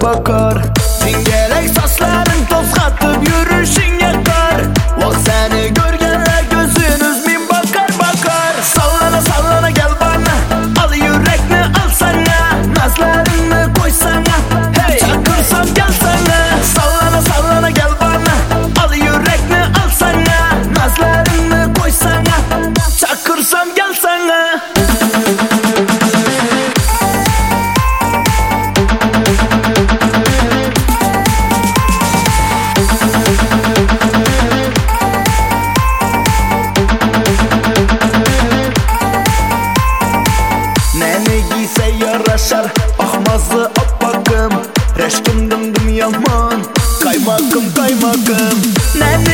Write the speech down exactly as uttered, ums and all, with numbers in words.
bakar. Çingelek saçların tozkatıp yürüyüşün yakar. Vak seni görgenler gözünüz min bakar bakar. Sallana sallana gel bana, al yürekni al sana. Nazlarını koy sana, hey çakırsam gel sana. Sallana sallana gel bana, al yürekni al sana. Nazlarını koy sana, çakırsam gel sana. Giyse yaraşar ahmazı apakım. Reşkim dım dım yaman, kaymakım kaymakım. Ne